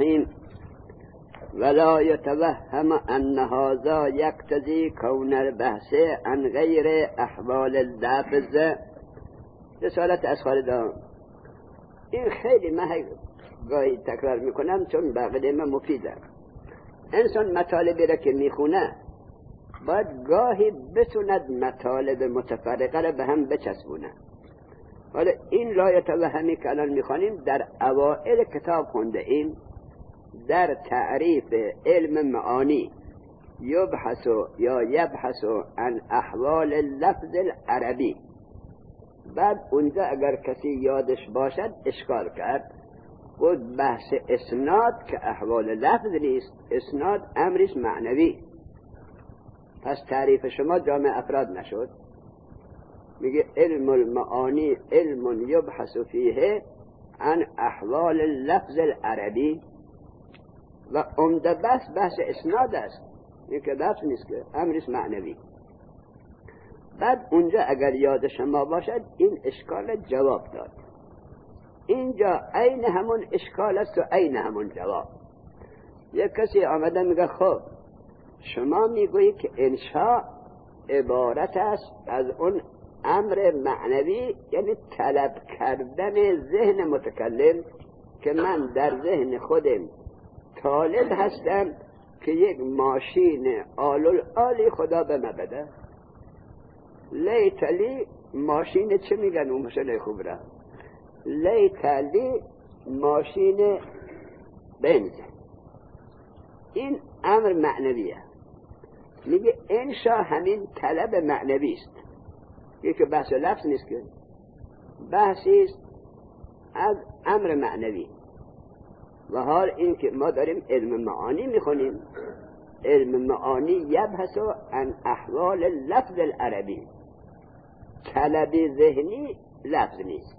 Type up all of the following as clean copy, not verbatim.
الرحیم. ولا يتوهم ان هذا يقتضي كون البحث عن غیر احوال اللفظ. رسالت از خالدان. این خیلی من گاهی تکرار میکنم چون بقیده من مفیده. انسان مطالبی را که میخونه باید گاهی بتوند مطالب متفرقه را به هم بچسبونه. حالا این لا یتوهمی که الان میخوانیم در اوائل کتاب خونده ایم، در تعریف علم معانی یبحث یا یبحث عن احوال اللفظ العربی. بعد اونجا اگر کسی یادش باشد اشکال کرد بود بحث اسناد که احوال لفظ نیست، اسناد امرش معنوی. پس تعریف شما جامع افراد نشد. میگه علم المعانی علم یبحث فیه عن احوال اللفظ العربی و عمده بحث اسناد است. این که لفظ نیست که امرش معنوی. بعد اونجا اگر یاد شما باشد این اشکال جواب داد. اینجا عین همون اشکال است و عین همون جواب. یک کسی آمده میگه خب شما میگویی که انشاء عبارت است از اون امر معنوی، یعنی طلب کردن ذهن متکلم که من در ذهن خودم طالب هستم که یک ماشین آلی خدا به من بده. لیتلی ماشین چه میگن اون ماشین خوب را؟ لیتلی ماشین بنز. این امر معنویه. میگه انشا همین طلب معنوی است. یکی بحث لفظ نیست که بحثی است از امر معنوی. و حال این که ما داریم علم معانی میخونیم، علم معانی یبحث عن احوال لفظ العربی. طلب ذهنی لفظ نیست.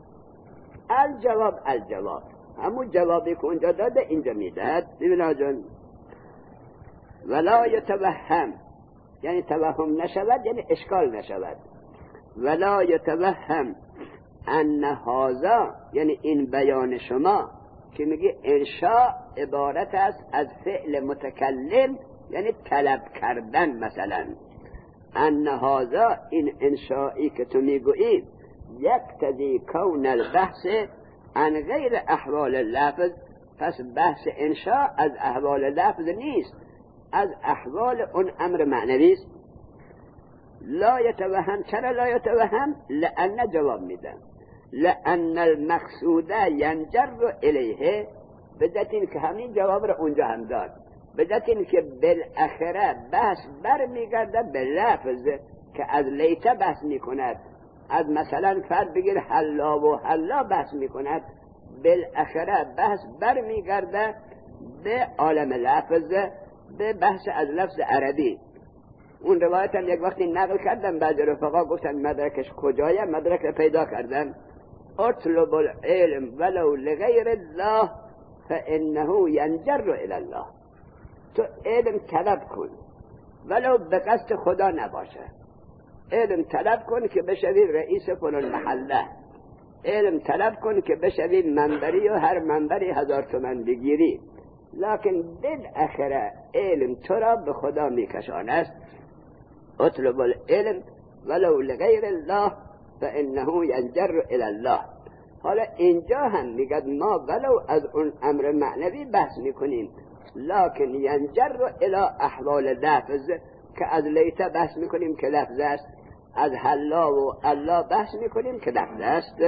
الجواب همون جوابی که اونجا داده اینجا میدهد. ببین جان، ولا یتوهم یعنی توهم نشود، یعنی اشکال نشود. ولا یتوهم ان هذا یعنی این بیان شما که میگه انشاء عبارت است از فعل متکلم، یعنی طلب کردن. مثلا ان هذا این انشائی که تو میگویی یقتضی کون البحث عن غیر احوال اللفظ. پس بحث انشاء از احوال لفظ نیست، از احوال اون امر معنوی است. لا یتوهم. چرا لا یتوهم؟ لأن جواب میدم. لأن المقصود ینجر الیه. بدت این که همین جواب را اونجا هم داد. بدت این که بالاخره بحث برمیگرده به لفظ که از لیته بحث میکند. از مثلا فرد بگیر حلا و حلا بحث میکند، بالاخره بحث برمیگرده به عالم لفظ، به بحث از لفظ عربی. اون روایت هم یک وقتی نقل کردم، بعد رفقا گفتن مدرکش کجایه؟ مدرک رو پیدا کردن. اطلب العلم ولو لغیر الله فانه ینجر الی الله. تو علم طلب کن ولو به قصد خدا نباشه. علم طلب کن که بشوی رئیس فلان محله. علم طلب کن که بشوی منبری و هر منبری 1000 تومان بگیری. لکن بالاخره علم تو را به خدا میکشاند. اطلب العلم ولو لغیر الله فانه ینجر الی الله. حالا اینجا هم میگد ما ولو از اون امر معنوی بحث میکنیم، لکن ینجر الی احوال لفظ که از لیته بحث میکنیم که لفظ است، از حلا و الله بحث میکنیم که لفظ است.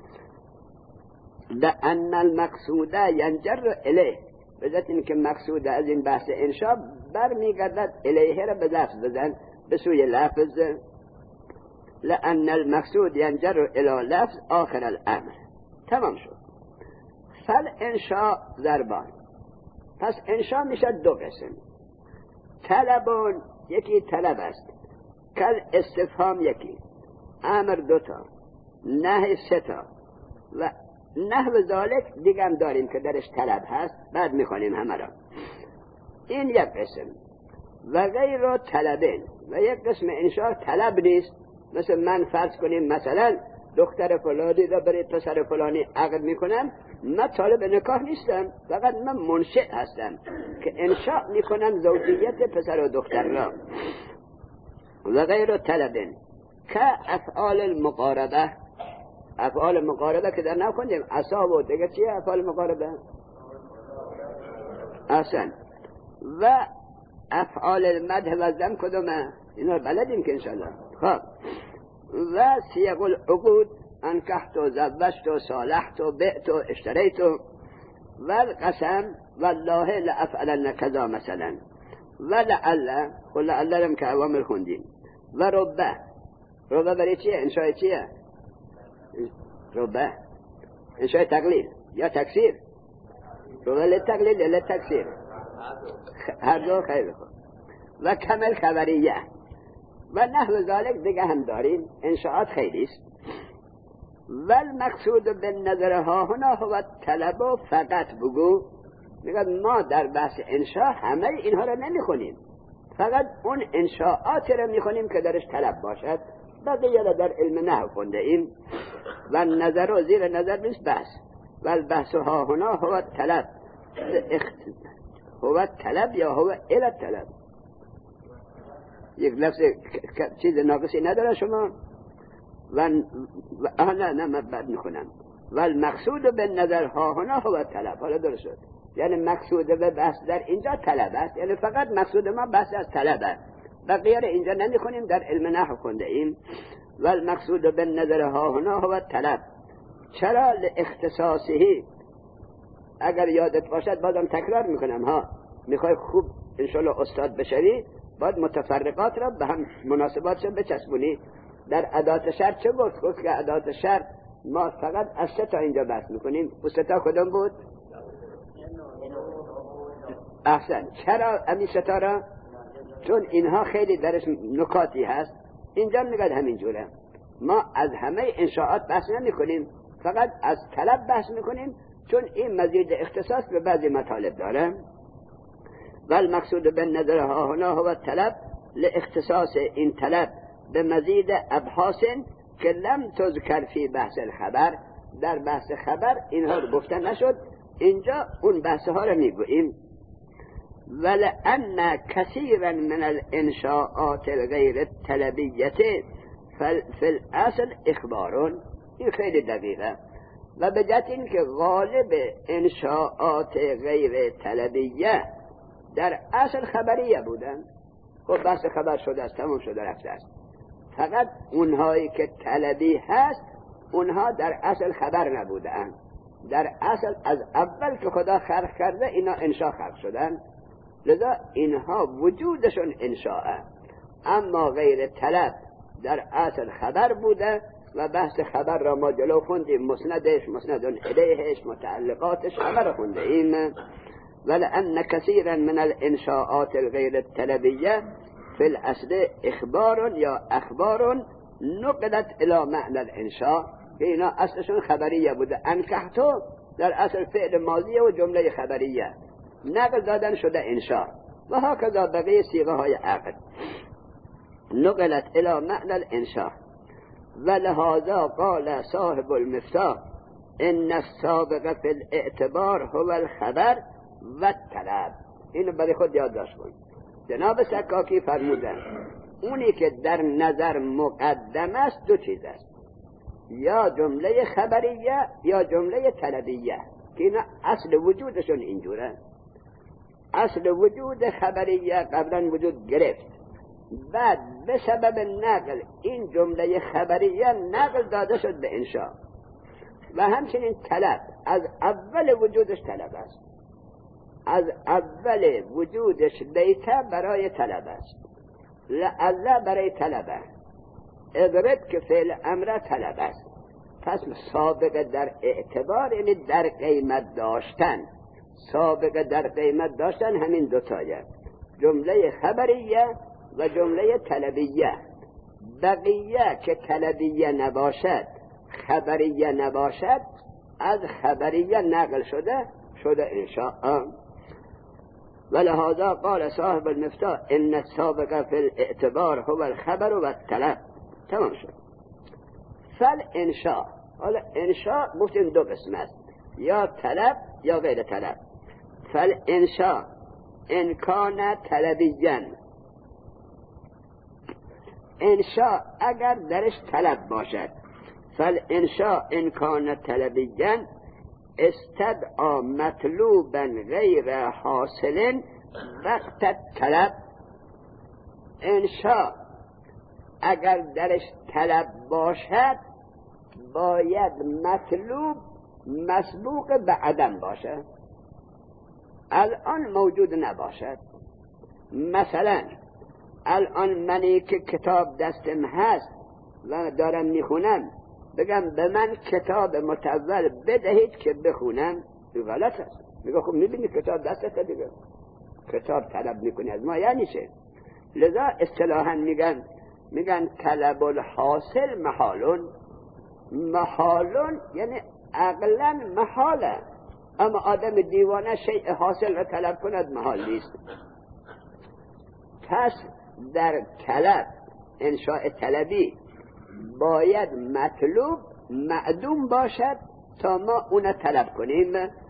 لأن المقصود ینجر الیه. بذات این که مقصود از این بحث انشاء برمیگردد الیه را به لفظ بزن، به سوی لفظ. لأن المقصود ینجر الی لفظ آخر الامر. تمام شد. فل انشاء ضربان. پس انشاء میشه دو قسم. طلبون یکی طلب است، کل استفهام یکی، امر دوتا، نهی ستا و نحو ذالک دیگه هم داریم که درش طلب هست، بعد میخوانیم همه را. این یک قسم. و غیر طلبین. و یک قسم انشاء طلب نیست. مثل من فرض کنیم مثلا دختر فلانی را برای پسر فلانی عقد میکنم، من طالب نکاح نیستم، فقط من منشئ هستم که انشاء میکنم زوجیت پسر و دختر را. و غیر طلب که افعال المقاربه، افعال مقاربه که در نکنیم عصا و دیگه چیه افعال مقاربه؟ احسن. و افعال المدح و ذم کدومه؟ اینا بلدیم که انشاءالله. خب و سیغ العقود انکحت و زوجت و صالحت و بعت و اشتریت و القسم والله لافعلن کذا مثلا و لعل، و لعل هم که عوامل خوندیم. و ربه، ربه برای چیه؟ انشاء چیه؟ ربه انشاء تقلیل یا تکثیر؟ ربه لتقلیل یا لتکثیر؟ هر دو خیلی خوب. و کمل خبریه و نحو ذالک دیگه هم داریم، انشاءات خیلی است. و المقصود بالنظر ها هنا هو طلب فقط بگو، میگه ما در بحث انشاء همه اینها را نمیخونیم، فقط اون انشاءات را میخونیم که درش طلب باشد، بقیه را در علم نحو خونده ایم. و نظر و زیر نظر نیست بحث. و البحث ها هنا هو طلب، هو طلب یا هو الی طلب. یک لفظ چیز ناقصی نداره شما؟ نه من بد میکنم. و المقصود به نظر ها هنا هو طلب. حالا درست شد، یعنی مقصود به بحث در اینجا طلب است، یعنی فقط مقصود ما بحث از طلب است، بقیه را اینجا نمیخونیم، در علم نحو خونده ایم. و المقصود به نظر ها هنا هو طلب. چرا؟ لاختصاصه. اگر یادت باشد بازم تکرار میکنم ها، میخوای خوب انشالله استاد بشوی باید متفرقات را به هم مناسباتش بچسبونی. در ادات شرط چه گفت؟ گفت که ادات شرط ما فقط از 3 تا اینجا بحث میکنیم. او 3 تا کدام بود؟ احسن. چرا امی 3 تا را؟ چون اینها خیلی درش نکاتی هست. اینجا میگه همین جوره، ما از همه انشاءات بحث نمیکنیم، فقط از طلب بحث میکنیم، چون این مزید اختصاص به بعضی مطالب داره. و المقصود به نظرها هنا هو طلب لاختصاص این طلب به مزید ابحاث که لم تذکر فی بحث الخبر. در بحث خبر اینها رو گفته نشد، اینجا اون بحث ها رو میگوییم. ولأن كثيرا من الانشاءات الغیر الطلبیه فی الاصل اخبار. این خیلی دقیقه. و به جهت این که غالب انشاءات غیر طلبیه در اصل خبریه بودن. خب بحث خبر شده است، تمام شده رفته است، فقط اونهایی که طلبی هست اونها در اصل خبر نبودن، در اصل از اول که خدا خلق کرده اینا انشاء خلق شدن، لذا اینها وجودشون انشاءه. اما غیر طلب در اصل خبر بوده و بحث خبر را ما جلو خوندیم، مسندش، مسند الیهش، متعلقاتش همه را خونده ایم. ولأن كثيرا من الانشاءات الغیر الطلبیه فی الاصل اخبار یا اخبار نقلت الى معنى الانشاء، که اینا اصلشون خبریه بوده. انکحتو در اصل فعل ماضیه و جمله خبریه، نقل دادن شده انشاء. و هكذا بقیه صیغه های عقد نقلت الى معنى الانشاء. ولهذا قال صاحب المفتاح ان السابق في الاعتبار هو الخبر و الطلب. اینو برای خود یادداشت کن. جناب سکاکی فرمودن اونی که در نظر مقدم است دو چیز است، یا جمله خبریه یا جمله طلبیه، که اینا اصل وجودشون اینجوره. اصل وجود خبریه قبلا وجود گرفت، بعد به سبب نقل این جمله خبریه نقل داده شد به انشاء. و همچنین طلب از اول وجودش طلب است، از اول وجودش لیته برای طلب است، لعله برای طلبه، اضرب که فعل امر طلب است. پس سابقه در اعتبار یعنی در قیمت داشتن، سابقه در قیمت داشتن همین دوتایه، جمله خبریه و جمله طلبیه. بقیه که طلبیه نباشد خبریه نباشد از خبریه نقل شده انشاء. ولهذا قال صاحب المفتاح ان السابق في الاعتبار هو الخبر و الطلب. تمام شد. فالانشاء، حالا انشاء گفتیم دو قسم است، یا طلب یا غیر طلب. فالانشاء ان کان طلبیًا، انشاء اگر درش طلب باشد، فالانشاء ان کان طلبیًا استدعا مطلوبا غیر حاصل وقت طلب. انشاء اگر درش طلب باشد باید مطلوب مسبوق به عدم باشد، الان موجود نباشد. مثلا الان منی که کتاب دستم هست و دارم میخونم، بگم به من کتاب متول بدهید که بخونم، غلط است. میگه خب میبینی کتاب دستت دیگه، کتاب طلب میکنی از ما، یعنی چه؟ لذا اصطلاحا میگن طلب الحاصل محالون. محالون یعنی عقلا محاله، اما آدم دیوانه شیء حاصل را طلب کند محال نیست. پس در طلب، انشاء طلبی، باید مطلوب معدوم باشد تا ما اون طلب کنیم.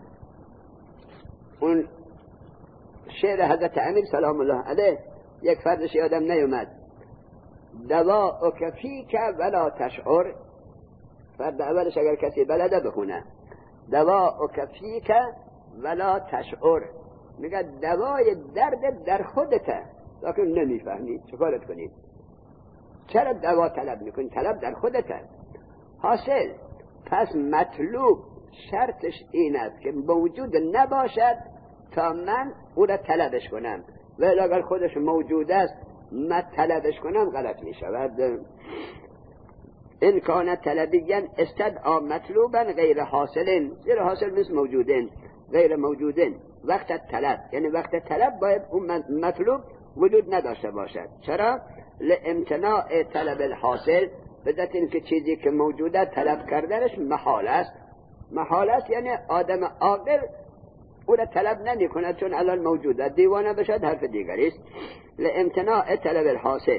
اون شعر حضرت امیر سلام الله علیه، یک فردش یادم نیومد، دواءک فیک ولا تشعر. فرد اولش اگر کسی بلده بخونه، دواءک فیک ولا تشعر، میگه دوای درد در خودته لیکن نمیفهمی، چکارت کنید؟ چرا دوا طلب میکنی؟ طلب در خودته. حاصل پس مطلوب شرطش این است که موجود نباشد تا من او را طلبش کنم، ولی اگر خودش موجود است من طلبش کنم غلط می شود. این کان طلبیًا استدعا مطلوبا غیر حاصل، غیر حاصل مثل موجودن، غیر موجودن وقت طلب، یعنی وقت طلب باید اون مطلوب وجود نداشته باشد. چرا؟ لامتناع طلب الحاصل، بذات این که چیزی که موجوده طلب کردنش محال است. محال است یعنی آدم عاقل او را طلب نمی کند چون الان موجوده، دیوانه بشد حرف دیگری است. لامتناع طلب الحاصل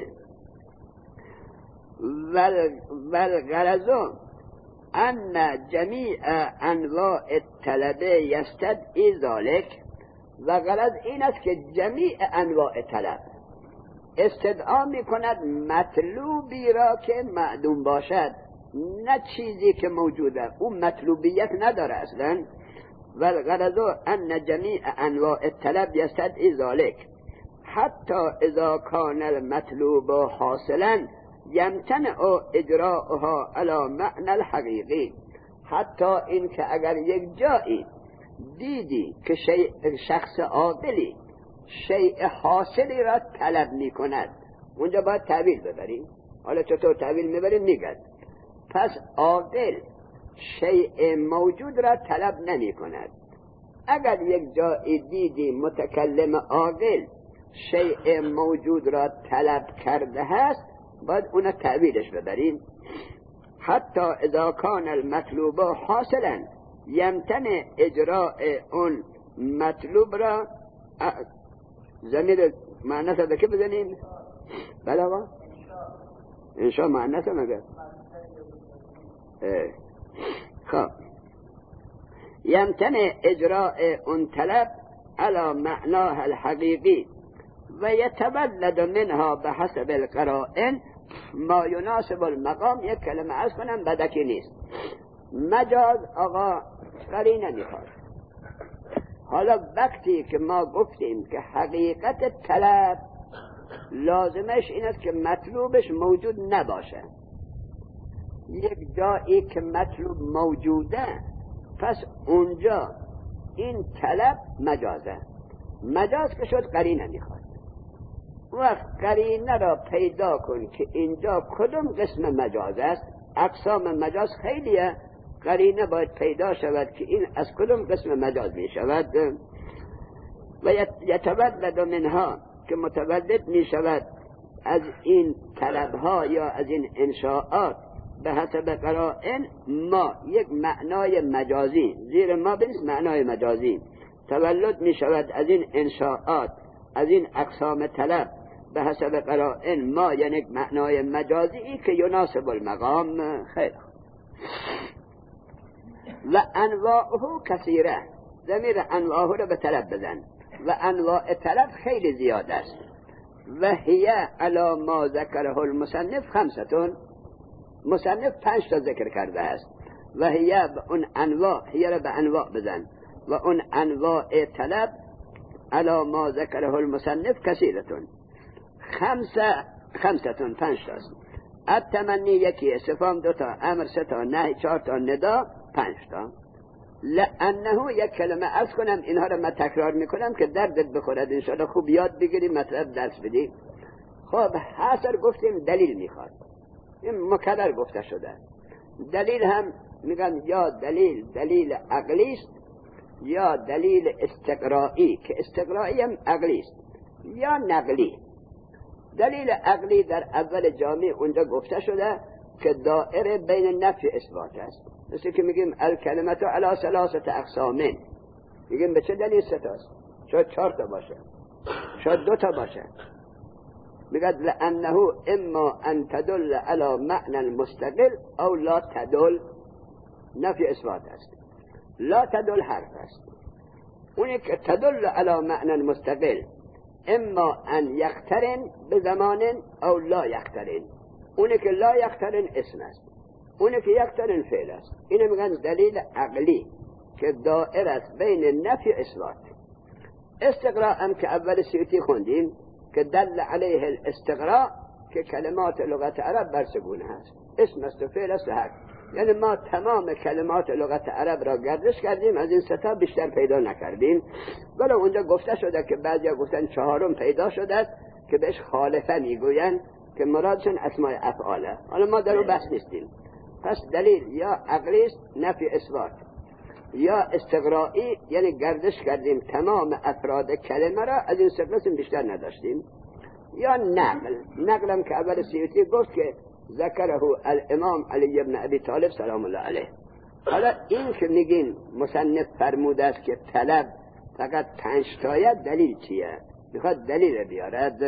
والغرض ان جمیع انواع الطلب یستدعی ذلک، و غرض این است که جمیع انواع طلب استدعا می کند مطلوبی را که معدوم باشد، نه چیزی که موجوده، اون مطلوبیت نداره اصلا. والغرض ان جمیع انواع الطلب یستدعی ذلک حتی اذا کان المطلوب حاصلا یمتنع اجراؤها علی معنی الحقیقی. حتی این که اگر یک جایی دیدی که شخص عاقلی شیء حاصلی را طلب می کند، اونجا باید تعویل ببریم. حالا چطور تعویل میبریم؟ میگن پس عاقل شیء موجود را طلب نمی کند. اگر یک جایی دیدی متکلم عاقل شیء موجود را طلب کرده هست، باید اون تعویلش ببریم. حتی اذا کان المطلوب حاصلا یمتنع اجراء اون مطلوب را. زمیر معنیس به که بزنیم؟ بله آقا انشاء معنیس مگر خب یمتنع اجراء اون طلب على معناه الحقیقی و یتولد منها به حسب القرائن ما یناسب المقام. یک کلمه عرض کنم بدکی نیست، مجاز آقا قرینه میخواد. حالا وقتی که ما گفتیم که حقیقت طلب لازمش این است که مطلوبش موجود نباشه، یک جایی که مطلوب موجوده پس اونجا این طلب مجازه. مجاز که شد قرینه میخواد. وقت قرینه را پیدا کن که اینجا کدوم قسم مجاز است. اقسام مجاز خیلیه، قرینه باید پیدا شود که این از کدوم قسم مجاز می شود. و یتولد منها که متولد می شود از این طلبها یا از این انشاءات به حسب قرائن ما یک معنای مجازی، زیر ما بنیست معنای مجازی تولد می شود از این انشاءات، از این اقسام طلب به حسب قرائن ما یعنی معنای مجازی که یناسب المقام. خیر. و انواعه کثیره، ضمیر انواعه رو به طلب بزن و انواع طلب خیلی زیاد است. و هی علی ما ذکره المصنف خمستون، مصنف 5 تا ذکر کرده است. و هی به اون انواع، هی را به انواع بزن و اون انواع طلب علی ما ذکره المصنف کثیرتون، خمستون 5 تاست. التمنی یکی، استفهام 2 تا، امر 3 تا، نهی 4 تا، ندا 5 تا. لانه یک کلمه عرض کنم، اینها رو من تکرار میکنم که دردت بخورد انشاءالله خوب یاد بگیری مطلب درس بدی. خب حاصل گفتیم دلیل میخواد، این مکرر گفته شده. دلیل هم میگن یا دلیل عقلی است یا دلیل استقرائی، که استقرائی هم عقلی است، یا نقلی. دلیل عقلی در اول جامع اونجا گفته شده که دائره بین نفی اثبات است. مثل که میگیم الکلمت علی 3 اقسام، میگیم به چه دلیل 3 تاست؟ شاید 4 تا باشه، شاید 2 تا باشه. میگه لانه اما ان تدل علی معنى مستقل او لا تدل، نفی اثبات است. لا تدل حرف است، اونی که تدل علی معنى مستقل اما ان یقترن بزمان او لا یقترن، اونی که لا یقترن اسم است، اونی که یقترن فعل است. اینو میگن دلیل عقلی که دائر است بین نفی اثبات. استقراء هم که اول سیوطی خوندیم که دل علیه الاستقراء که کلمات لغت عرب بر سه گونه هست، اسم است و فعل است و حرف. یعنی ما تمام کلمات لغت عرب را گردش کردیم، از این 3 تا بیشتر پیدا نکردیم. ولی اونجا گفته شده که بعضیا گفتن 4م پیدا شده که بهش خالفه میگوین که مرادشون اسماء افعاله. حالا ما در اون بحث نیستیم. پس دلیل یا عقلی است نفی اثبات، یا استقرائی یعنی گردش کردیم تمام افراد کلمه را، از این 3 قسم بیشتر نداشتیم، یا نقل هم که اول سیوطی گفت که ذکره الامام علی ابن ابی طالب سلام الله علیه. حالا این که میگین مصنف فرموده است که طلب فقط 5 تایه، دلیل چیه؟ میخواد دلیل بیارد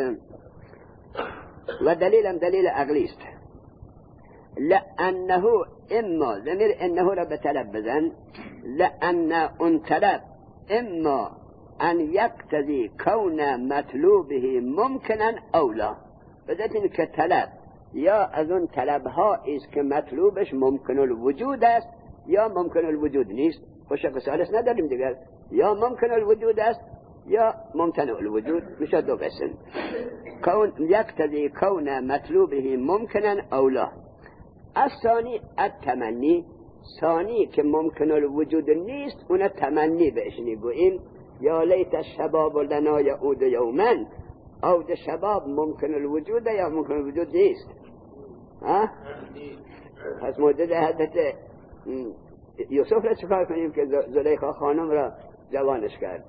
و دلیل هم دلیل عقلی است. لانه اما، ضمیر انه را به طلب بزن، لان اون طلب اما ان یقتضی کون مطلوبه ممکنا او لا، بذاتین که طلب یا از اون طلبها است که مطلوبش ممکن الوجود است یا ممکن الوجود نیست. خوشک ثالث نداریم دیگر، یا ممکن الوجود است یا ممتنع الوجود، میشه 2 قسم. کون یقتضی کون مطلوبه ممکنا او لا. الثانی التمنی، ثانی که ممکن الوجود نیست اون تمنی بهش میگوییم. یا لیت الشباب لنا یعود یوما، عود شباب ممکن الوجود یا ممکن الوجود نیست؟ پس معجزه حضرت یوسف را چکار کنیم که زلیخا خانم را جوانش کرد؟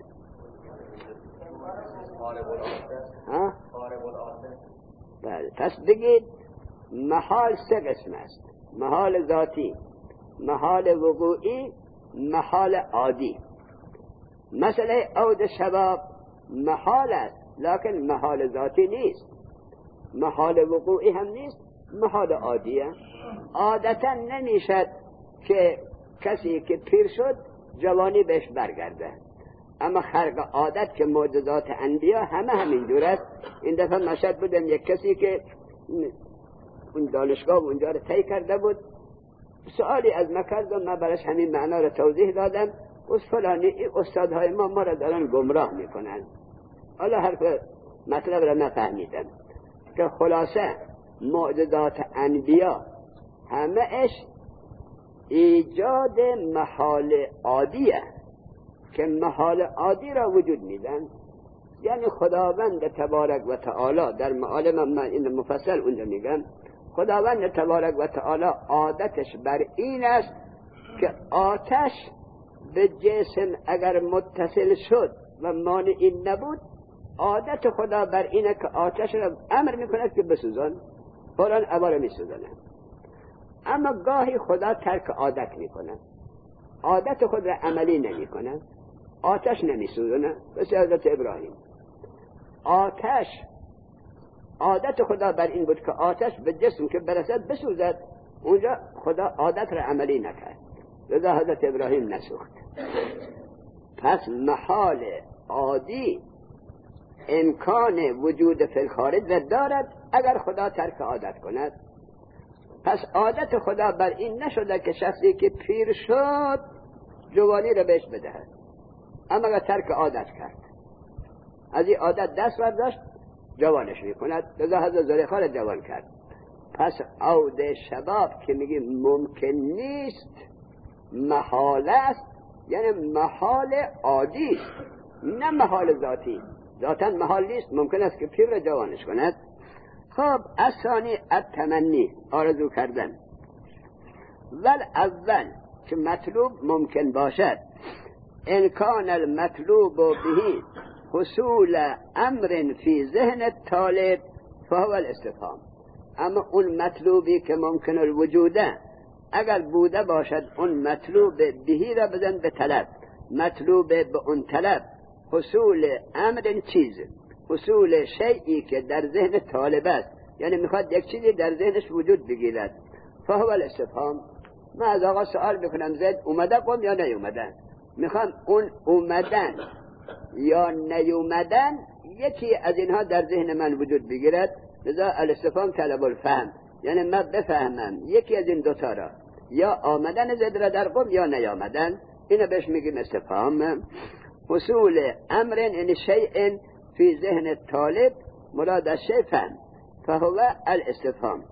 بله. پس بگید محال 3 قسم است: محال ذاتی، محال وقوعی، محال عادی. مثلا عود شباب محال است لکن محال ذاتی نیست، محال وقوعی هم نیست، محال عادیه. عادتا نمیشد که کسی که پیر شد جوانی بهش برگرده، اما خرق عادت که معجزات انبیا همین جور است. این دفعه مشهد بودم یک کسی که اون دانشگاه اونجا رو طی کرده بود، سوالی از ما کرد و من براش همین معنا رو توضیح دادم. گفت فلانی این استادهای ما را دارن گمراه میکنن. حالا حرف مطلب را نفهمیدم که خلاصه معجزات انبیا همه‌اش ایجاد محال عادیه که محال عادی را وجود میدن. یعنی خداوند تبارک و تعالی در معالم من این مفصل اونجا میگم، خداوند تبارک و تعالی عادتش بر این است که آتش به جسم اگر متصل شد و مانعی نبود، عادت خدا بر اینه که آتش را امر میکند که بسوزان، فوراً عباره میسوزانه. اما گاهی خدا ترک عادت میکنه، عادت خود را عملی نمیکنه، آتش نمیسوزانه. مثل حضرت ابراهیم، آتش عادت خدا بر این بود که آتش به جسم که برسد بسوزد، اونجا خدا عادت را عملی نکرد، لذا حضرت ابراهیم نسوخت. پس محال عادی امکان وجود فی الخارج دارد اگر خدا ترک عادت کند. پس عادت خدا بر این نشده که شخصی که پیر شد جوانی را بهش بدهد، اما اگر ترک عادت کرد، از این عادت دست برداشت، جوانش میکند، لذا حضرت زلیخا را جوان کرد. پس عود شباب که میگیم ممکن نیست، محال است، یعنی محال عادی است، نه محال ذاتی. ذاتا محال نیست، ممکن است که پیر را جوانش کند. خب الثانی التمنی، آرزو کردن. ول اول که مطلوب ممکن باشد، ان کان المطلوب به حصول امر فی ذهن الطالب فهو الاستفهام. اما اون مطلوبی که ممکن الوجوده، اگر بوده باشد اون مطلوب بهی را بزن به طلب، مطلوب به اون طلب حصول امر چیز، حصول شیئی که در ذهن طالب است، یعنی میخواد یک چیزی در ذهنش وجود بگیرد، فهو الاستفهام. من از آقا سوال بکنم زید اومده قم یا نیومدن، میخوام اون اومدن یا نیومدن یکی از اینها در ذهن من وجود بگیرد، لذا الاستفهام طلب الفهم، یعنی من بفهمم یکی از این دوتا را، یا آمدن زید را در قم یا نیامدن، اینو بهش میگیم استفهام. حصول امر این شیء فی ذهن طالب مراد از شیء فهم، فهو الاستفهام.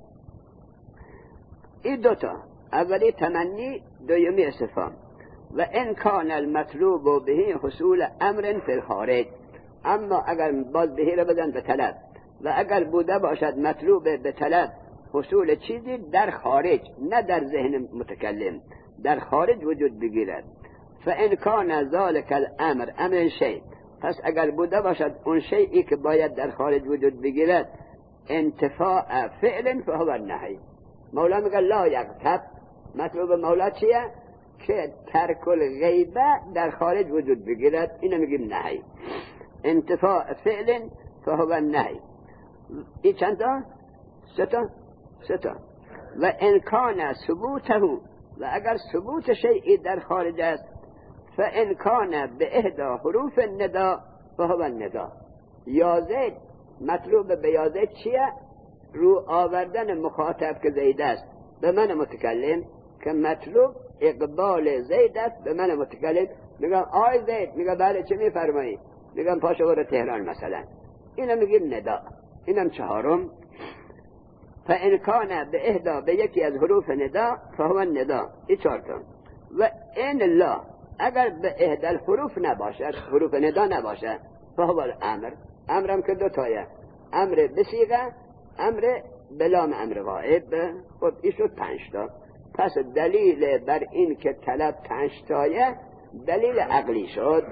این دوتا، اولی تمنی، دومی استفهام. و ان کان المطلوب به حصول امر فی الخارج، اما اگر باز بهی را بزن به طلب، و اگر بوده باشد مطلوب به طلب حصول چیزی در خارج، نه در ذهن متکلم، در خارج وجود بگیرد، فان کان ذلک الامر امر شیء، پس اگر بوده باشد اون شیئی که باید در خارج وجود بگیرد انتفاع فعل فهو النهی. مولا میگه لا یغتب، مطلوب مولا چیه؟ که ترک الغیبه در خارج وجود بگیرد، اینو میگیم نهی. انتفاع فعل فهو النهی. این چند تا؟ سه تا. و انکان ثبوته، و اگر ثبوت شیئی در خارج است، فانکان به احدا حروف الندا فهو الندا. یا زید، مطلوب به یا زید چیه؟ رو آوردن مخاطب که زید است به من متکلم، که مطلوب اقبال زید است به من متکلم. میگم آی زید، میگم بله چه میفرمایی؟ میگم پاشو برو تهران مثلا، اینو میگیم ندا. اینم چهارم. فانکان به احدا، به یکی از حروف ندا، فهو الندا. این چهارم. و ان لا، اگر به احدا الحروف نباشد، حروف ندا نباشد، فهو الامر. امرم که دو تایه، امر بصیغه، امر بلام امر غائب. خب این شد 5 تا. پس دلیل بر این که طلب 5 تایه دلیل عقلی شد.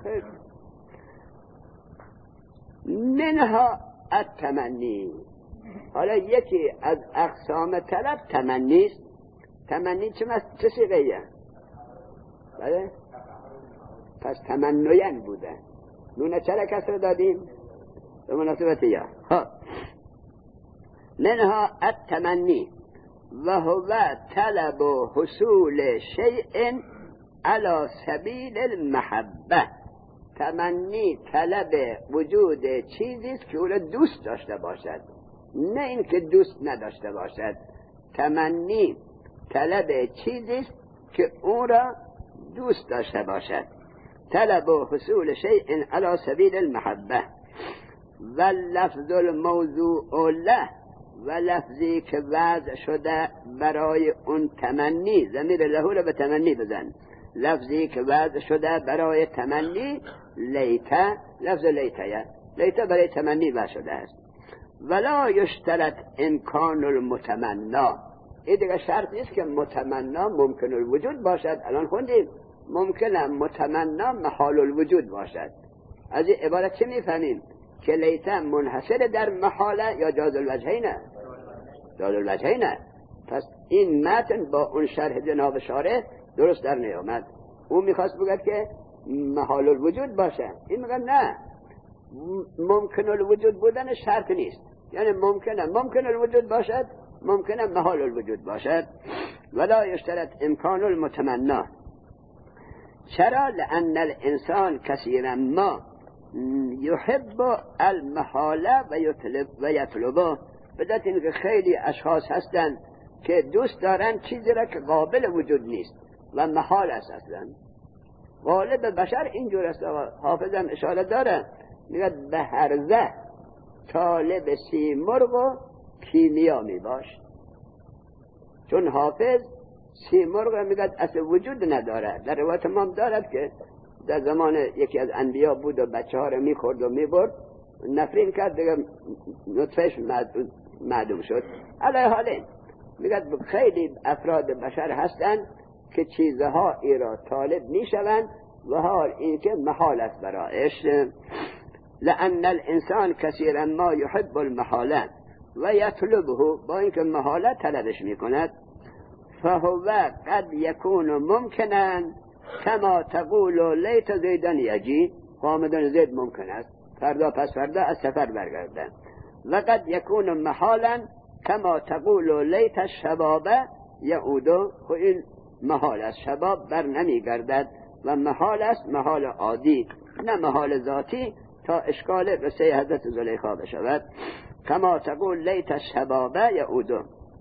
منها التمنی. حالا یکی از اقسام طلب تمنی است. تمنی چه صیغه‌ایه؟ بله؟ پس تمنیان بوده. نون چرا کسر دادیم؟ به مناسبت یا. منها التمنی و هو طلب حصول شیء علی سبیل المحبه. تمنی طلب وجود چیزی است که او را دوست داشته باشد، نه اینکه دوست نداشته باشد. تمنی طلب چیزی است که او را دوست داشته باشد. طلب حصول شیء علی سبیل المحبه. و لفظ الموضوع له، و لفظی که وضع شده برای اون تمنی، ضمیر له را به تمنی بزن، لفظی که وضع شده برای تمنی، لیته، لفظ لیته، لیته برای تمنی وضع شده است. ولا یشترط امکان المتمنا. این دیگه شرط نیست که متمنا ممکن الوجود باشد. الان خوندیم ممکنه متمنا محال الوجود باشد. از این عبارت چه میفهمیم؟ که لیته منحصر در محاله یا جاز الوجهینه؟ جاز الوجهینه. پس این متن با اون شرح جناب شارح درست در نیامد. اون میخواست بگه که محال الوجود باشه، این میگه نه، ممکن الوجود بودن شرط نیست. یعنی ممکن الوجود باشد، ممکنه محال الوجود باشد. ولا یشترط امکان المتمنا. چرا؟ لأن الانسان کثیرا ما یحب المحاله و یطلبه. بدت اینکه خیلی اشخاص هستند که دوست دارن چیزی را که قابل وجود نیست و محال است. اصلا غالب بشر اینجور است. حافظم اشاره داره، میگه به هرزه طالب سیمرغ و کیمیا می باش. چون حافظ سیمرغ میگه اصلا وجود نداره. در روایت ما دارد که در زمان یکی از انبیا بود و بچه ها رو میخورد و میبرد، نفرین کرد دیگه نطفهش معدوم شد. علیه حاله میگه خیلی افراد بشر هستند که چیزها ای را طالب میشوند و حال این که محال است برایش. لأن الانسان کثیرا ما یحب المحاله و یطلبه، با اینکه محاله طلبش میکند. فهو قد یکون ممکنا کما تقول لیت زیدن یجی. آمدن زید ممکن است، فردا پس فردا از سفر برگردن. و قد یکون محالا کما تقول لیت الشباب یعود. خب این محال است، شباب بر نمی گردد و محال است، محال عادی نه محال ذاتی، تا اشکال رسه حضرت زلیخا بشود. کما تقول لیت الشباب یعود.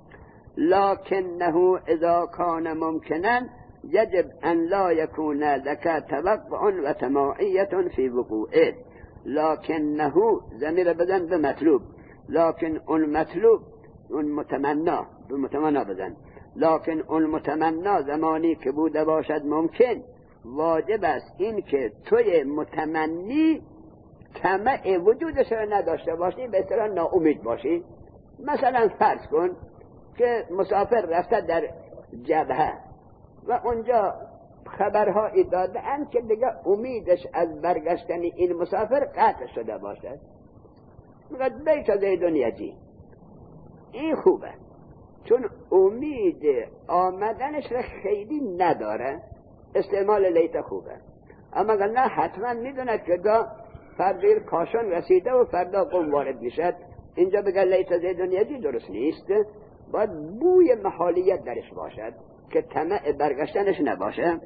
لكنه اذا كان ممكنا يجب ان لا يكون لك توقع وتماعية في وقوعه. لكنه ضمیر بدن به مطلوب، لكن اون مطلوب اون متمنا به متمنا بدن. لكن اون متمنا زمانی که بوده باشد ممکن، واجب است این که توی متمنی طمع وجودش را نداشته باشی، به اصطلاح ناامید باشی. مثلا فرض کن که مسافر رفته در جبهه و اونجا خبرهایی دادند که دیگه امیدش از برگشتن این مسافر قطع شده باشد. میگه بیت زیدون یجی. این خوبه، چون امید آمدنش را خیلی نداره، استعمال لیت خوبه. اما اگر نه حتما میدونه که دا فردیر کاشان رسیده و فردا قوم وارد میشد، اینجا بگه لیت زیدون یجی درست نیست. باید بوی محالیت درش باشد که طمع برگشتنش نباشه.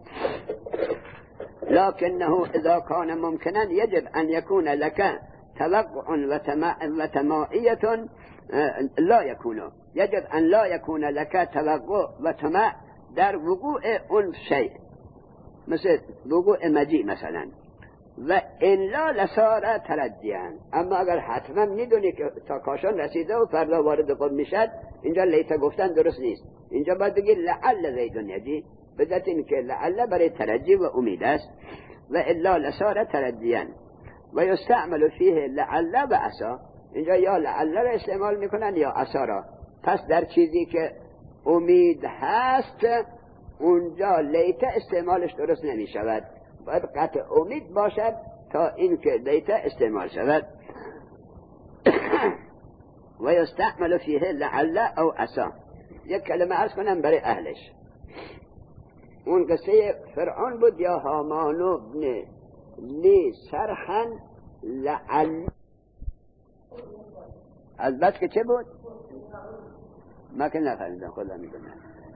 لكنه اذا كان ممكنا يجب ان يكون لك توقع وتماعية لا يكون. يجب ان لا يكون لك توقع وتماع در وقوع اون شيء، مثل وقوع مجيء مثلا. و ان لا لصار ترديا. اما اگر حتما میدونی که تا کاشان رسیده و فردا وارد قوم میشد، اینجا لیت گفتن درست نیست. اینجا باید بگی لعل زیدون یجی، بدت این که لعل برای ترجی و امید است. و الا لصار ترديا و یستعمل فیه لعل و عسا. اینجا یا لعل را استعمال میکنن یا عسا را. پس در چیزی که امید هست اونجا لیت استعمالش درست نمیشود، باید قطع امید باشد تا اینکه لیت استعمال شود. و یستعمل فیه لعل او عسا. یک کلمه عرض کنم برای اهلش. اون قصه فرعون بود، یا هامان ابن لی صرحا لعل. از بس که چه بود؟ ما که نفهمیدم، خدا میدونه.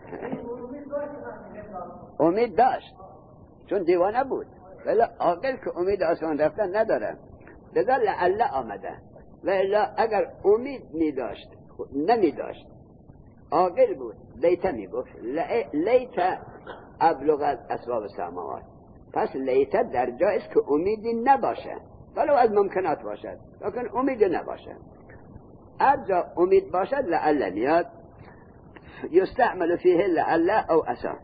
امید داشت چون دیوانه بود، ولی عاقل که امید آسمان رفتن نداره، لذا لعل آمده. ولی اگر امید میداشت نمیداشت، عاقل بود، لیت میگفت. لیت ابلغ از اسباب السماوات. پس لیت در جایی است که امیدی نباشه، ولو از ممکنات باشد، لیکن امیدی نباشه. هر جا امید باشد لعل میاد. یستعمل فیه لعل او عسا.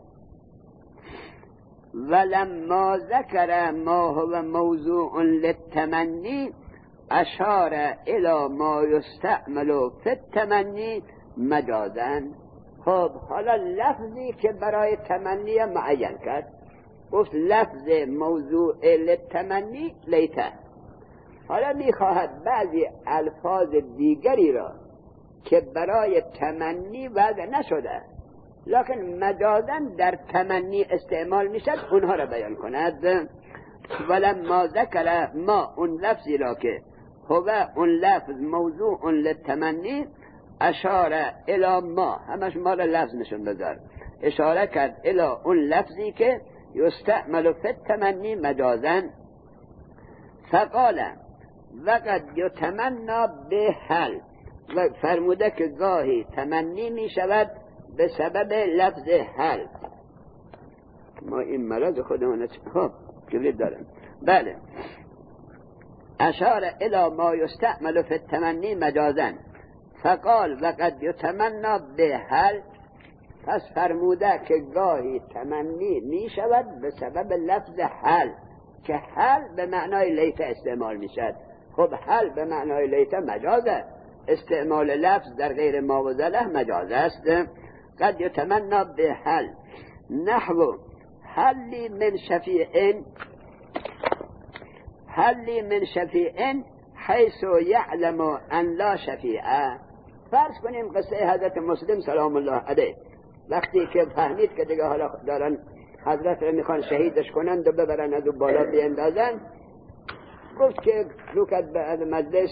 ولما ذکر ما هو موضوع للتمنی اشار الى ما یستعمل فی التمنی مجازا. خب حالا لفظی که برای تمنی معین کرد، گفت لفظ موضوع للتمنی لیته. حالا میخواهد بعضی الفاظ دیگری را که برای تمنی وضع نشده لکن مجازاً در تمنی استعمال میشد، اونها را بیان کند. ولما ذکر ما، اون لفظی را که هو اون لفظ موضوع للتمنی اشاره الی ما، همش ما را لفظ نشون بذار، اشاره کرد الی اون لفظی که یستعمل فی التمنی مجازا. فقال وقد یتمنا به هل، و فرموده که گاهی تمنی می شود به سبب لفظ هل. ما این مرض خودمون جبرید دارم. بله، اشار الى ما یستعمل فی التمنی مجازا. فقال وقد یتمنا به هل، پس فرموده که گاهی تمنی می شود به سبب لفظ هل، که هل به معنای لیت استعمال می شود. خب هل به معنای لیت مجازه، استعمال لفظ در غیر ما و ذله مجاز است. قد یتمنا به هل نحو هل من شفیع، هل من شفیع حیث یعلم ان لا شفیع. فرض کنیم قصه حضرت مسلم سلام الله علیه، وقتی که فهمید که دیگه حالا دارن حضرت رو میخوان شهیدش کنند و ببرن از اون بالا بیندازن، گفت که رو کرد به مجلس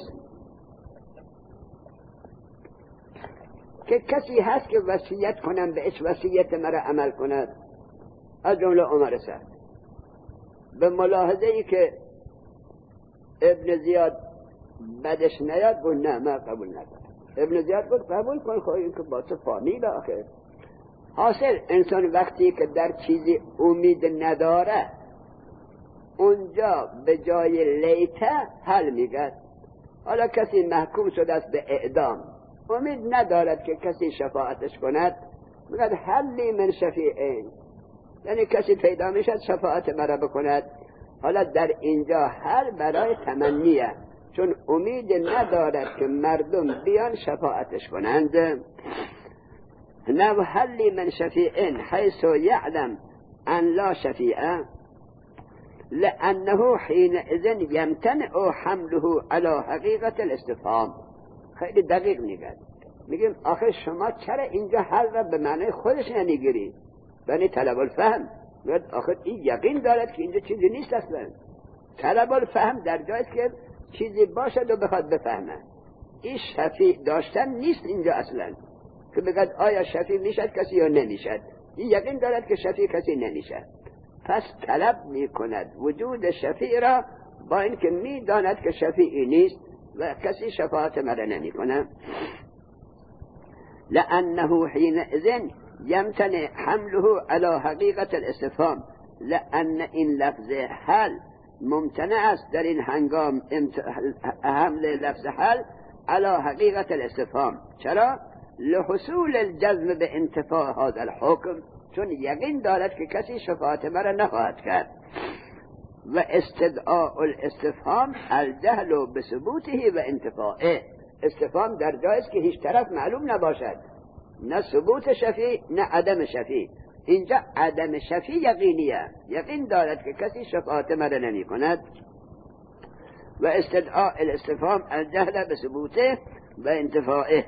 که کسی هست که وصیت کنم به اچ وصیت مرا عمل کند، از جمله عمر سعد. به ملاحظه ای که ابن زیاد بدش نیاد گفت نه من قبول نکنم. ابن زیاد گفت قبول کن، خواهی که با تو فامیل آخر. حاصل انسان وقتی که در چیزی امید نداره اونجا به جای لیته حل میگه. حالا کسی محکوم شده است به اعدام، امید ندارد که کسی شفاعتش کند، میگه حلی من شفیعین، یعنی کسی پیدا میشد شفاعت مرا بکند. حالا در اینجا حل برای تمنیه، چون امید ندارد که مردم بیان شفاعتش کنند. نو حلی من شفیعین حیث یعلم ان لا شفیعه لانه حینئذ یمتنع حمله علی حقیقت الاستفهام. خیلی دقیق میگیم آخه شما چرا اینجا حل را به معنی خودش نمیگیری؟ یعنی طلب الفهم. آخه این یقین دارد که اینجا چیزی نیست اصلا. طلب الفهم در جایی که چیزی باشد و بخواد بفهمه. این شفیع داشتن نیست اینجا اصلا که بگد آیا شفیع میشد کسی یا نمیشد. این یقین دارد که شفیع کسی نمیشد، پس طلب میکند وجود شفیع را با اینکه میداند که شفیعی نیست و کسی شفاعت مرا نمیکنه. لانه حینئذ یمتنع حمله علی حقیقت الاستفهام، لان این لفظ حل ممتنع است در این هنگام حمل لفظ حل علی حقیقت الاستفهام. چرا؟ لحصول الجزم به انتفاع هذا الحکم، چون یقین دارد که کسی شفاعت مرا نخواهد کرد. و استدعاء الاستفهام الجهل بثبوته و انتفاعه. استفهام در جایی است که هیچ طرف معلوم نباشد، نه ثبوت شفیع نه عدم شفیع. اینجا عدم شفیع یقینیه، یقین دارد که کسی شفاعت مرا نمی کند. و استدعاء الاستفهام الجهل بثبوته و انتفاعه.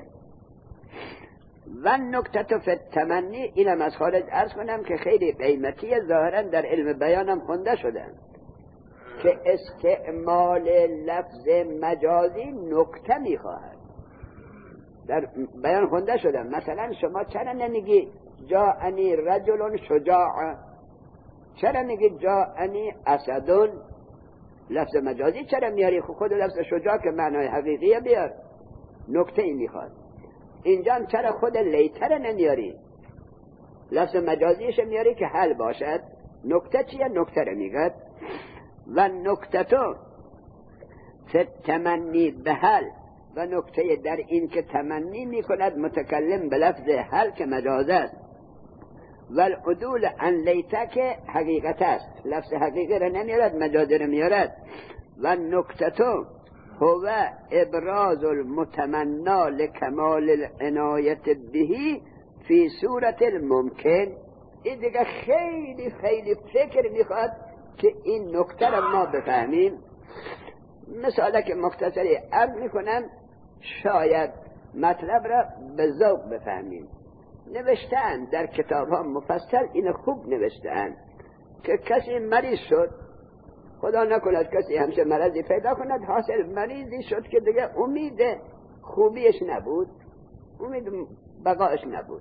و نکته فی التمنی، اینم از خارج عرض کنم که خیلی قیمتی، ظاهرا در علم بیانم خونده شده که استعمال لفظ مجازی نکته میخواهد. در بیان خونده شده مثلا شما چرا نمیگی جاءنی رجل شجاع، چرا میگی جاءنی اسد؟ لفظ مجازی چرا میاری؟ خود لفظ شجاع که معنای حقیقیه بیار، نکته ای میخواد. اینجا چرا خود لیتر نمیاری؟ لفظ مجازیش میاری که حل باشد. نکته چیه؟ نکته رو میگد. و نکته تو فی تمنی به حل، و نکته در این که تمنی میکند متکلم به لفظ حل که مجاز است. و العدول عن لیته که حقیقت است، لفظ حقیقی رو نمیارد، مجازی رو میارد. و نکته تو هو ابراز المتمنا لکمال العنایت بهی فی صورت الممکن. این دیگه خیلی خیلی فکر میخواد که این نکته را ما بفهمیم. مثاله که مختصری عرض میکنم شاید مطلب را به ذوق بفهمیم. نوشتن در کتاب ها مفصل این خوب نوشتن که کسی مریض شد، خدا نکند کسی همچه مرضی پیدا کند، حاصل مریضی شد که دیگه امید خوبیش نبود، امید بقایش نبود.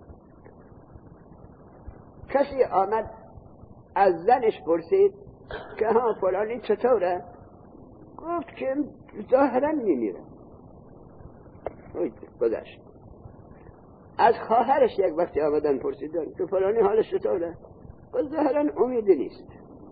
کسی آمد از زنش پرسید که ها فلانی چطوره؟ گفت که ظاهرا میمیره. گذشت. از خواهرش یک وقتی آمدن پرسیدن که فلانی حالش چطوره؟ گفت ظاهرا امیدی نیست.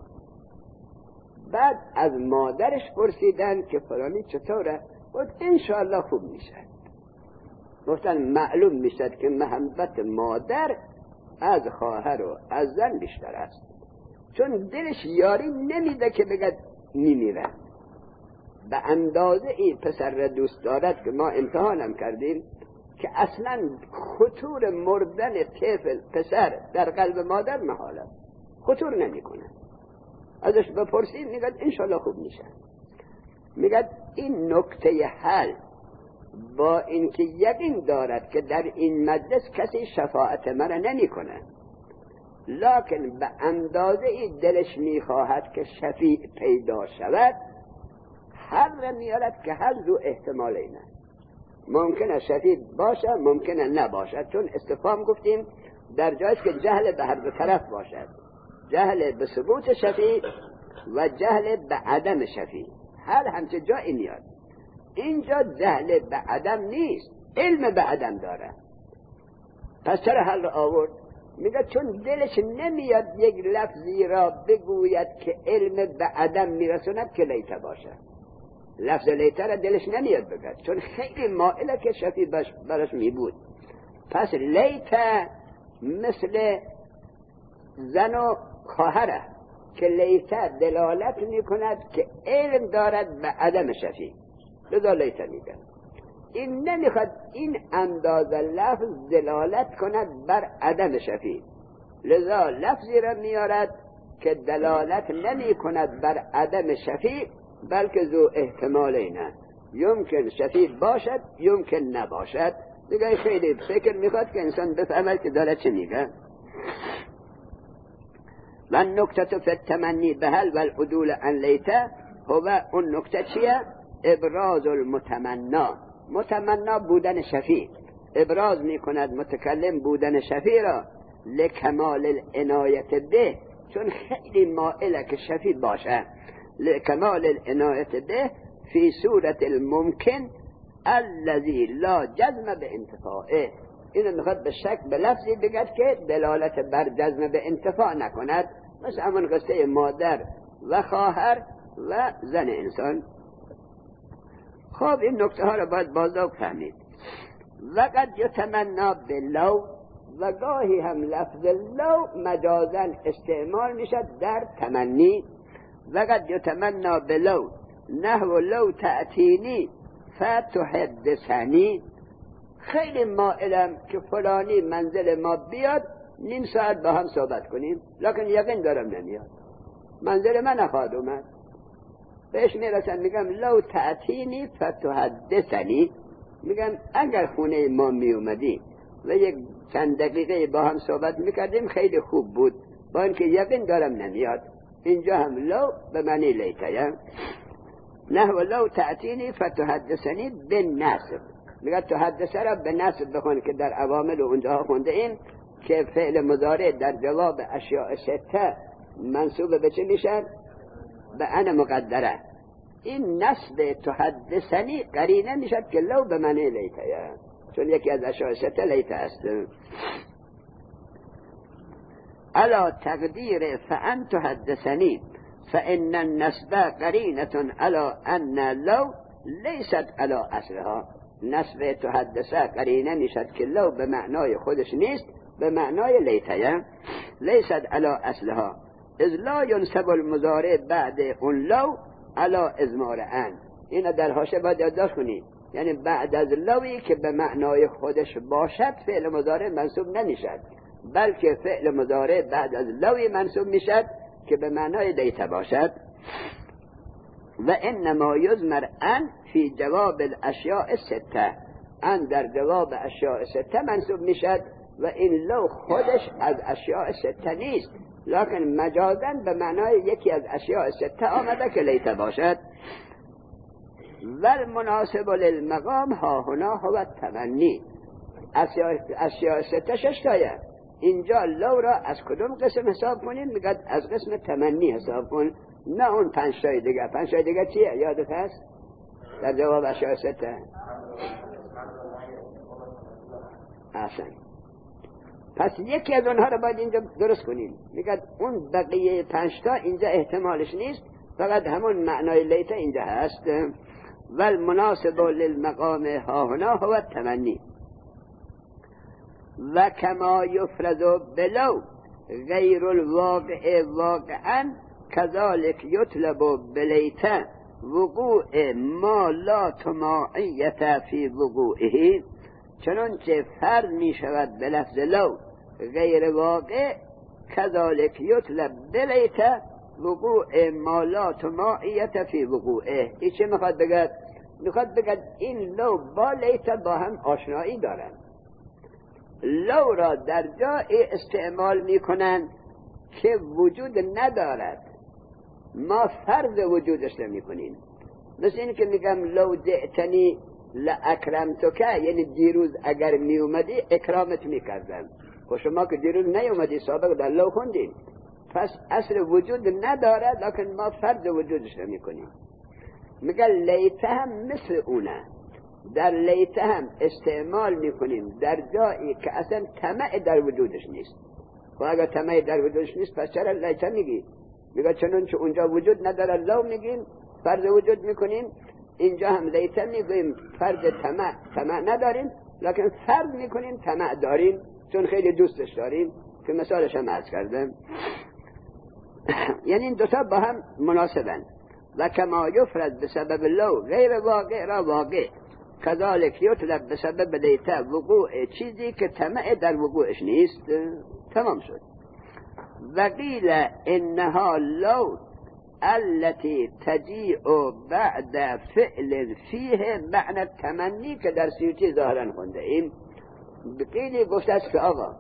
بعد از مادرش پرسیدن که فلانی چطوره؟ گفت انشاءالله خوب میشه. گفتن معلوم میشد که محبت مادر از خواهر و از زن بیشتر است، چون دلش یاری نمیده که بگد میمیره. به اندازه ای پسر را دوست دارد که ما امتحانم کردیم که اصلا خطور مردن طفل پسر در قلب مادر محاله، خطور نمیکنه. ازش بپرسید میگد انشالله خوب میشه. میگد این نکته حل با اینکه یقین دارد که در این مجلس کسی شفاعت مرا نمیکنه، لکن به اندازه ای دلش میخواهد که شفیع پیدا شود، هر میارد که هر دو احتمال اینه. ممکنه شفیع باشه، ممکنه نباشد، چون استفهام گفتیم در جایش که جهل به هر دو طرف باشد، جهل به ثبوت شفیع و جهل به عدم شفیع، هر همچه جایی میاد. اینجا جهل به عدم نیست، علم به عدم داره. پس چرا حل را آورد؟ میگه چون دلش نمیاد یک لفظی را بگوید که علم به عدم میرسوند که لیته باشه. لفظ لیته را دلش نمیاد بگد، چون خیلی مائله که شفیع براش میبود. پس لیته مثل زن و خواهره که لیته دلالت میکند که علم دارد به عدم شفیع، لذا لیته میگه. این نمیخواد این اندازه لفظ دلالت کند بر عدم شفیع، لذا لفظی را میارد که دلالت نمی کند بر عدم شفیع، بلکه ذو احتمالی نه، یمکن شفیع باشد یمکن نباشد. دیگه خیلی فکر میخواد که انسان بفهمد که داره چه میگه. و النکته فی التمنی بهل و العدول عن لیته، هو اون نکته چیه؟ ابراز المتمنا. متمنا بودن شفیع، ابراز میکند متکلم بودن شفیع را لکمال العنایت به، چون خیلی مائله که شفیع باشه، لکمال العنایت به فی صورت الممکن الذی لا جزم به انتفاعه. اینو میخواد به شک به لفظی بگد که دلالت بر جزم به انتفاع نکند، مثل همون قصه مادر و خواهر و زن انسان. خب این نکته ها را باید بازداغ فهمید. وقد یتمنا باللو، و گاهی هم لفظ لو مجازا استعمال میشد در تمنی. وقد یتمنا باللو نحو لو تأتینی فتحدثنی، خیلی مائلم که فلانی منزل ما بیاد نیم ساعت با هم صحبت کنیم، لکن یقین دارم نمیاد، منزل من نخواهد اومد. بهش میرسن میگم لو تأتینی فتحدثنی، میگم اگر خونه ما میومدی و یک چند دقیقه با هم صحبت میکردیم خیلی خوب بود، با اینکه یقین دارم نمیاد. اینجا هم لو به معنی لیته، نحو لو تأتینی فتحدثنی بالنسب. میگه تحدثه را به نسب بخون که در عوامل اونجا خونده این که فعل مضارع در جواب اشیاء سته منصوب به چه میشن؟ به ان مقدره. این نسب تحدثنی قرینه میشد که لو به معنی لیته، چون یکی از اشیاء سته لیته است. الا تقدیر فان تحدثنی فان النسب قرینه علی ان لو لیست علی اصلها. نسب تحدثه قرینه میشد که لو به معنای خودش نیست، به معنای لیته، لیست علی اصلها، اذ لا ینسب المضارع بعد اون لو علی ازمار ان. این در حاشیه باید یادداشت کنید، یعنی بعد از لوی که به معنای خودش باشد فعل مضارع منصوب نمیشد، بلکه فعل مضارع بعد از لوی منصوب میشد که به معنای لیته باشد. و انما یضمر ان فی جواب الاشیاء سته، ان در جواب اشیاء سته منصوب میشد و این لو خودش از اشیاء سته نیست، لکن مجازاً به معنای یکی از اشیاء سته آمده که لیت باشد. والمناسب للمقام ها هنا هو التمنی. اشیاء سته 6 تایه. اینجا لو را از کدوم قسم حساب کنیم؟ میگه از قسم تمنی حساب کن، نه اون 5 تای دیگه. 5 تای دیگه چیه؟ یادت هست؟ در جواب اشیاء سته. احسن. پس یکی از اونها رو باید اینجا درست کنیم. میگه اون بقیه 5 تا اینجا احتمالش نیست، فقط همون معنای لیت اینجا هست. والمناسب للمقام ها هنا هو التمنی. و کما یفرض بلو غیر الواقع واقعا كذلك یطلب بلیت وقوع ما لا طماعیت فی وقوعه. چنانچه فرض می شود به لفظ لو غیر واقع، كذلك یطلب بلیت وقوع ما لا طماعیت فی وقوعه. این چه میخواد بگد؟ میخواد بگد این لو با لیت با هم آشنایی دارن. لو را در جای استعمال میکنن که وجود ندارد، ما فرض وجودش نمیکنیم. مثل این که میگم لو جئتنی لاکرمتک، یعنی دیروز اگر میومدی اکرامت میکردم. و شما که دیروز نیومدی سابق در لو خوندیم، پس اصل وجود ندارد لکن ما فرض وجودش نمیکنیم. میگه لیت هم مثل اونه، در لیت هم استعمال میکنیم در جایی که اصلا طمع در وجودش نیست. و اگر طمع در وجودش نیست پس چرا لیت میگی؟ میگه چنانچه اونجا وجود نداره لو میگیم فرض وجود میکنیم، اینجا هم لیت میگیم فرض طمع نداریم لکن فرض میکنیم طمع داریم، چون خیلی دوستش داریم که مثالش هم عرض کردم. یعنی این دوتا با هم مناسبن. و کما یفرض بسبب لو غیر واقع را واقع، كذلك یطلب بسبب لیت وقوع چیزی که طمع در وقوعش نیست. تمام شد. و قیل انها لو التي تجیء بعد فعل فیه معنی التمنی که در سیوطی ظاهرا خونده ایم. قیلی گفته است که آقا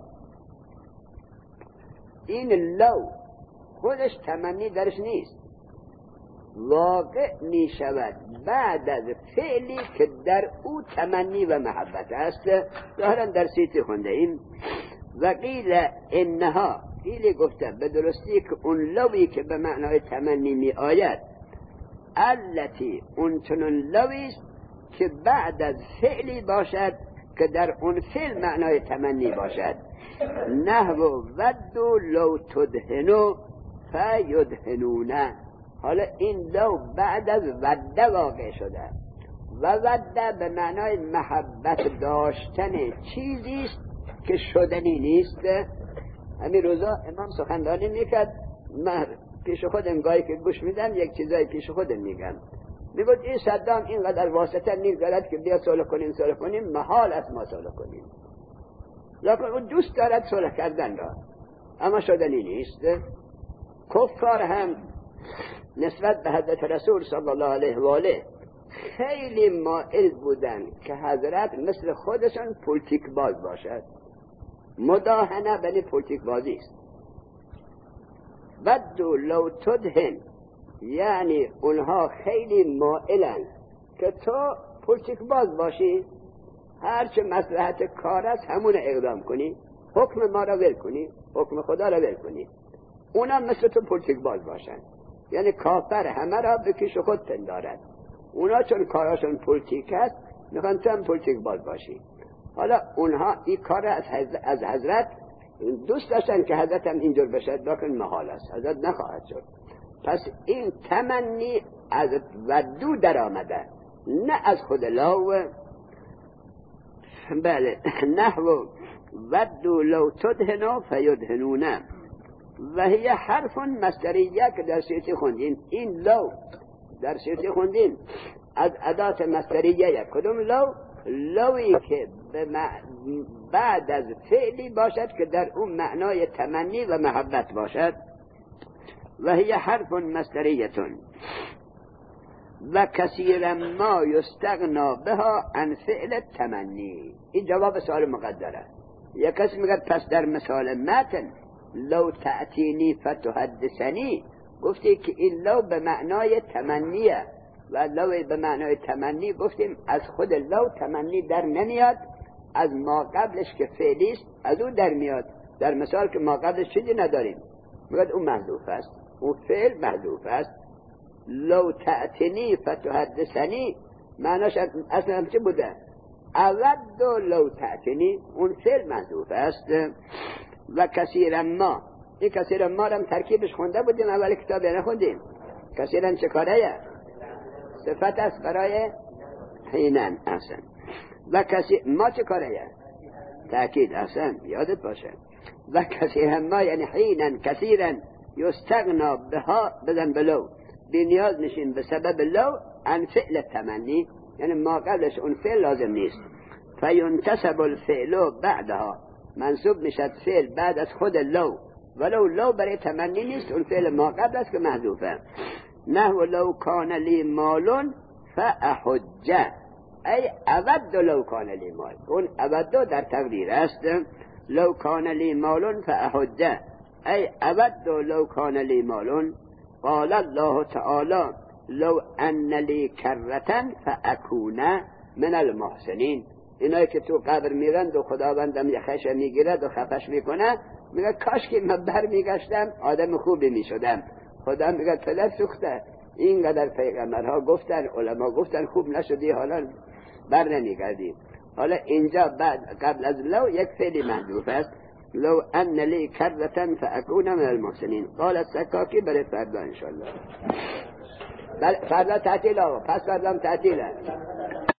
این لو خودش تمنی درش نیست، واقع می شود بعد از فعلی که در او تمنی و محبت است. ظاهرا در سیوطی خونده ایم. و قیل انها، قیلی گفته به درستی که اون لوی که به معنای تمنی می آید التی اون چنون لویست که بعد از فعلی باشد که در اون فعل معنای تمنی باشد. نحو ودو لو تدهنو فیدهنونه. حالا این لو بعد از وده واقع شده و وده به معنای محبت داشتن چیزیست که شدنی نیست. همین روزا امام سخنرانی میکرد، من پیش خودم گاهی که گوش میدم یک چیزای پیش خودم میگم. میگود این صدام اینقدر واسطه میگذارد که بیا صلح کنیم، محال است ما صلح کنیم. لکن اون دوست دارد صلح کردن را، اما شدنی نیست. کفار هم نسبت به حضرت رسول صلی الله علیه و آله خیلی مائل بودن که حضرت مثل خودشون پولیتیک باز باشد. مداهنه بین پولیتیک بازی است. ودو لو تدهن، یعنی اونها خیلی مائلن که تو پولیتیک باز باشی، هرچه مصلحت کار است همون اقدام کنی، حکم ما را ول کنی، حکم خدا را ول کنی. اونا مثل تو پولیتیک باز باشن، یعنی کافر همه را به کیش خود پندارد. اونا چون کاراشون پولیتیک است میخوان تو هم پولیتیک باز باشی. حالا اونها این کار از حضرت دوست داشتن که حضرت هم اینجور بشد، لکن محال است، حضرت نخواهد شد. پس این تمنی از ودو در آمده، نه از خود لو. بله، نحو ودو لو تدهنو فیدهنونه. و هی حرف مصدریه که در سیوطی خوندین. این لو در سیوطی خوندین از ادات مصدریه. کدوم لو؟ لوی که بعد از فعلی باشد که در اون معنای تمنی و محبت باشد. و هی حرف مصدریتون و کثیر ما یستغنا بها عن فعل تمنی. این جواب سوال مقدره. یک کسی میگه پس در مثال متن لو تأتینی فتحدثنی، گفتی که این لو به معنای تمنیه و لو به معنای تمنی گفتیم از خود لو تمنی در نمیاد، از ما قبلش که فعلیست از اون در میاد. در مثال که ما قبلش چیزی نداریم میگه اون محذوف است، اون فعل محذوف است. لو تأتینی فتحدثنی معناش اصلا چه بوده؟ اود لو تأتینی، اون فعل محذوف است. و کثیرا ما، این کثیرا ما هم ترکیبش خونده بودیم اول کتاب یا نخوندیم؟ کثیرا چه کاره؟ صفت است برای حینن. احسن. و ما چه کاره؟ تأکید. احسن، یادت باشه. و کثیرا ما یعنی حینن کثیرا یستغنا بها، بزن بلو، بی نیاز نشین به سبب لو عن فعل تمنی، یعنی ما قبلش اون فعل لازم نیست. فینتسب الفعل بعدها، منصوب میشد فعل بعد از خود لو، ولو لو برای تمنی نیست، اون فعل ما قبل است که محذوفه. نحو لو کان لی مال فاحجه، ای اود لو کان لی مال، اون اود در تقدیر است. لو کان لی مال فاحجه، ای اود لو کان لی مال. قال الله تعالی لو ان لی کرة فاکون من المحسنین. اینایی که تو قبر میرند و خداوندم یخش میگیرد و خفش میکنه، میگه کاش که من بر میگشتم آدم خوبی میشدم. خدا میگه پدر سوخته، اینقدر پیغمبرها گفتن، علما گفتن خوب نشدی، حالا بر نمیگردی. حالا اینجا بعد قبل از لو یک فعل محذوف است. لو ان لی کرة فاکون من المحسنین. قال السکاکی برای فردا انشاءالله. فردا تعطیل آقا، پس فردا هم تعطیله.